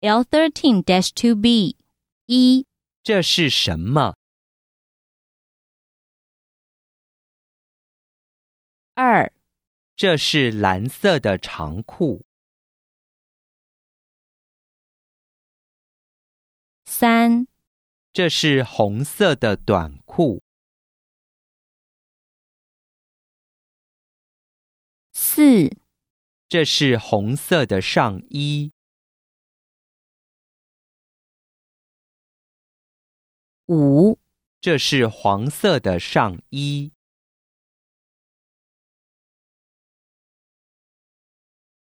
L13-2B 1. 这是什么 2. 这是蓝色的长裤。 3. 这是红色的短裤。 4. 这是红色的上衣。 5. 这是黄色的上衣。